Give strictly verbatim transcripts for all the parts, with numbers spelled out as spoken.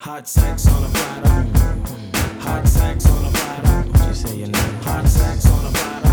Hot sex on a platter. Hot sex on a platter. What you say your name? Hot sex on a platter.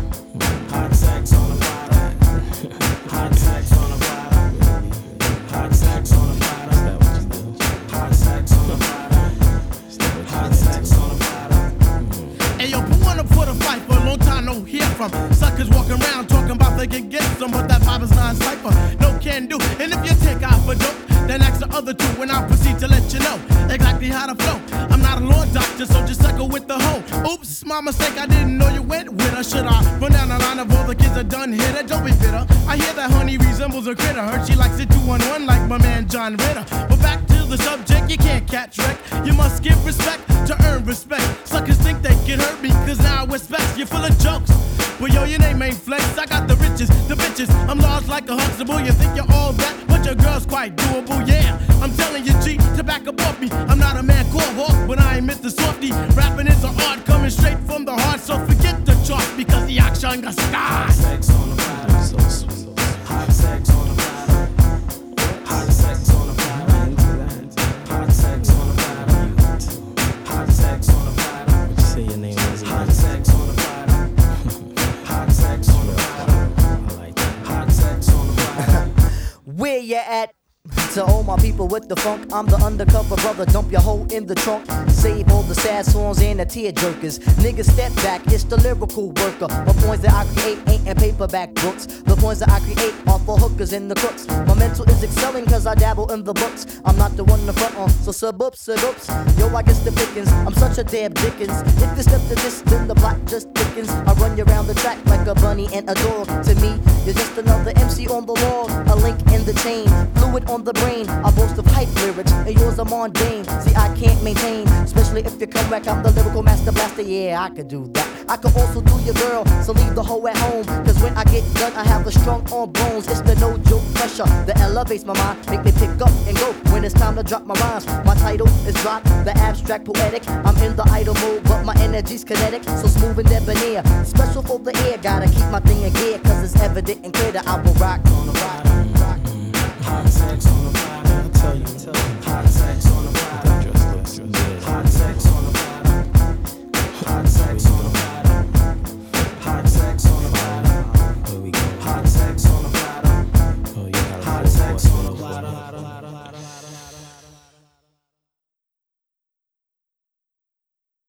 Hot sex on a platter. Hot sex on a platter. Hot sex on a platter. Is that what you do? Hot sex on a platter. Is that what you Hot into? sex on a platter. Hey yo, put one up for the fight for a long time no hear from. Suckers walking around talking about they can get some, but that vibe is non-cypher. No can do. And if you take out for dope, then ask the other two when I proceed to let you know exactly how to flow. I'm not a law doctor, so just suckle with the hoe. Oops, my mistake, I didn't know you went with her. Should I run down the line of all the kids that done hit her? Don't be bitter. I hear that honey resembles a critter. Heard she likes it two on one like my man John Ritter. But back to the subject, you can't catch wreck. You must give respect to earn respect. Suckers think they can hurt me, cause now I respect. You're full of jokes. Well, yo, your name ain't Flex. I got the riches, the bitches. I'm large like a Huxtable. You think you're all that, but your girl's quite doable, yeah. I'm telling you, G, to back up off me. I'm not a man called Hawk, but I ain't Mister Softy. Rapping is an art coming straight from the heart, so forget the chalk because the action got Hot stars. sex on a platter. So sweet. Hot sex on a platter. Hot sex on a platter. Hot sex on a platter. Hot sex on a platter. What you say your name is? Hot sex on a platter. Hot sex on a platter. I like that. Hot sex on a platter. Where you at? To all my people with the funk, I'm the undercover brother, dump your hoe in the trunk. Save all the sad songs and the tear jerkers. Niggas step back, it's the lyrical worker. The points that I create ain't in paperback books. The points that I create are for hookers and the crooks. My mental is excelling cause I dabble in the books. I'm not the one to front on, so sub ups, sub ups. Yo, I guess the pickings, I'm such a damn Dickens. If you step to this, then the block just thickens. I run you around the track like a bunny and a dog. To me, you're just another M C on the wall. A link in the chain, fluid on the brain. I boast of hype lyrics, and yours are mundane. See, I can't maintain, especially if you come back. I'm the lyrical master blaster, yeah, I could do that. I could also do your girl, so leave the hoe at home. Cause when I get done, I have a strong arm bones. It's the no joke pressure that elevates my mind, make me pick up and go when it's time to drop my rhymes. My title is Drop, the abstract poetic. I'm in the idle mode, but my energy's kinetic, so smooth and debonair. Special for the air, gotta keep my thing in gear, cause it's evident and clear that I will rock on the rock. rock. Hot sex on a platter.